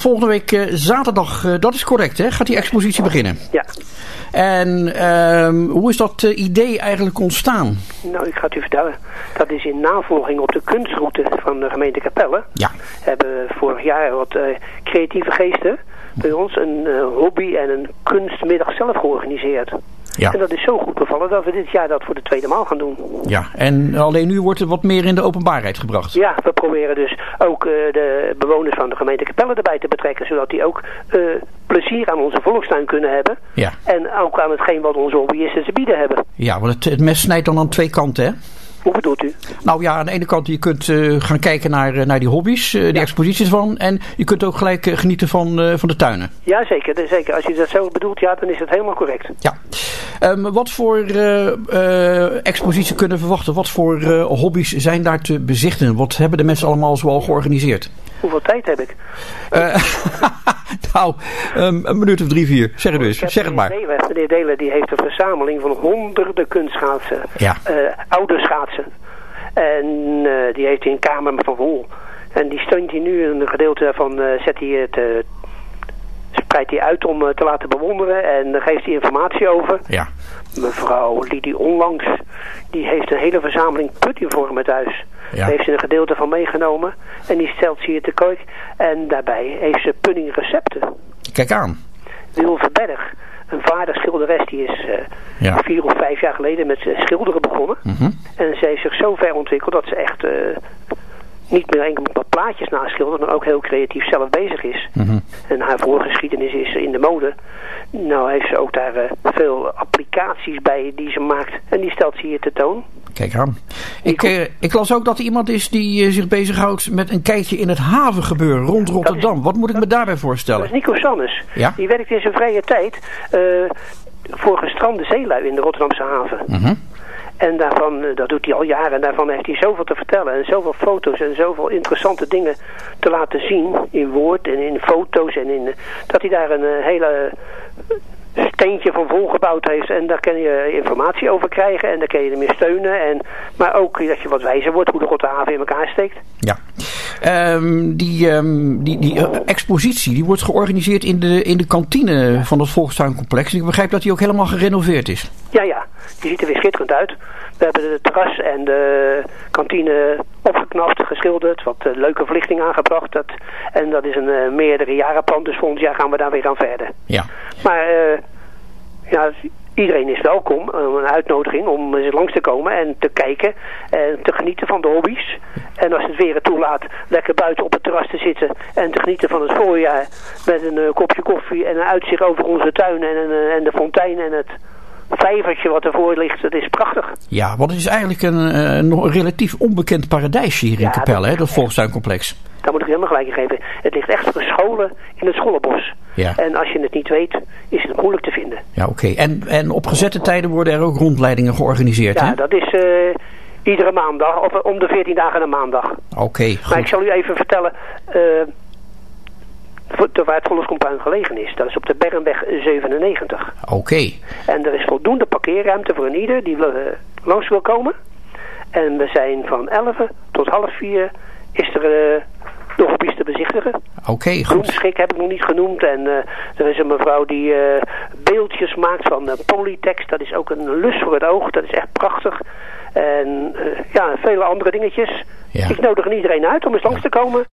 volgende week zaterdag, dat is correct hè, gaat die expositie beginnen? Ja. En hoe is dat idee eigenlijk ontstaan? Nou, ik ga het u vertellen. Dat is in navolging op de kunstroute van de gemeente Capelle. Ja. Hebben vorig jaar wat creatieve geesten bij ons een hobby en een kunstmiddag zelf georganiseerd. Ja. En dat is zo goed bevallen dat we dit jaar dat voor de tweede maal gaan doen. Ja, en alleen nu wordt het wat meer in de openbaarheid gebracht. Ja, we proberen dus ook de bewoners van de gemeente Capelle erbij te betrekken, zodat die ook plezier aan onze volkstuin kunnen hebben. Ja. En ook aan hetgeen wat onze hobbyisten te bieden hebben. Ja, want het mes snijdt dan aan twee kanten, hè? Hoe bedoelt u? Nou ja, aan de ene kant, je kunt gaan kijken naar die hobby's, die exposities van. En je kunt ook gelijk genieten van de tuinen. Ja, zeker, zeker. Als je dat zo bedoelt, ja, dan is het helemaal correct. Ja. Wat voor expositie kunnen we verwachten? Wat voor hobby's zijn daar te bezichtigen? Wat hebben de mensen allemaal zoal georganiseerd? Hoeveel tijd heb ik? Nou, een minuut of 3, 4. Zeg het dus. Zeg het maar. Meneer Delen die heeft een verzameling van honderden kunstschaatsen. Ja. Oude schaatsen. En die heeft hij een kamer van vol. En die steunt hij nu. Een gedeelte daarvan spreidt hij uit om te laten bewonderen. En daar geeft hij informatie over. Ja. Mevrouw Lidie onlangs, die heeft een hele verzameling puddingvormen thuis. Ja. Daar heeft ze een gedeelte van meegenomen. En die stelt ze hier te kook. En daarbij heeft ze puddingrecepten. Kijk aan. Wil Verberg, een vaderschilderes, die is 4 of 5 jaar geleden met schilderen begonnen. Mm-hmm. En ze heeft zich zo ver ontwikkeld dat ze echt niet meer enkel met plaatjes naschildert, maar ook heel creatief zelf bezig is. Mm-hmm. En haar voorgeschiedenis is in de mode. Nou heeft ze ook daar veel applicaties bij die ze maakt. En die stelt ze hier tentoon. Kijk aan. Ik las ook dat er iemand is die zich bezighoudt met een kijkje in het havengebeuren rond Rotterdam. Wat moet ik me daarbij voorstellen? Dat is Nico Sannes. Ja? Die werkt in zijn vrije tijd voor gestrande zeelui in de Rotterdamse haven. Mm-hmm. En daarvan, dat doet hij al jaren, en daarvan heeft hij zoveel te vertellen. En zoveel foto's en zoveel interessante dingen te laten zien. In woord en in foto's. En dat hij daar een hele steentje van volgebouwd heeft. En daar kan je informatie over krijgen. En daar kan je hem meer steunen. Maar ook dat je wat wijzer wordt hoe de Rotterdam in elkaar steekt. Ja. Die expositie die wordt georganiseerd in de kantine van het Volkstuincomplex. Ik begrijp dat die ook helemaal gerenoveerd is. Ja. Die ziet er weer schitterend uit. We hebben de terras en de kantine opgeknapt, geschilderd, wat leuke verlichting aangebracht. En dat is een meerdere jaren plan, dus volgend jaar gaan we daar weer aan verder. Ja. Maar iedereen is welkom, een uitnodiging om eens langs te komen en te kijken en te genieten van de hobby's. En als het weer het toelaat, lekker buiten op het terras te zitten en te genieten van het voorjaar met een kopje koffie en een uitzicht over onze tuin en de fontein en het vijvertje wat ervoor ligt. Dat is prachtig. Ja, want het is eigenlijk een relatief onbekend paradijsje hier in Capelle, dat Volkstuincomplex. Daar moet ik helemaal gelijk in geven. Het ligt echt verscholen in het Schollenbos. Ja. En als je het niet weet, is het moeilijk te vinden. Ja, oké. En op gezette tijden worden er ook rondleidingen georganiseerd, hè? Ja, dat is iedere maandag, of om de 14 dagen een maandag. Oké, goed. Maar ik zal u even vertellen waar het Volkscomplein gelegen is. Dat is op de Bernweg 97. Oké. En er is voldoende parkeerruimte voor een ieder die langs wil komen. En we zijn van 11 tot 3:30 is er de hobby's te bezichtigen. Oké, goed. Groenschik heb ik nog niet genoemd. En er is een mevrouw die beeldjes maakt van polytext. Dat is ook een lust voor het oog. Dat is echt prachtig. En vele andere dingetjes. Ja. Ik nodig iedereen uit om eens langs te komen.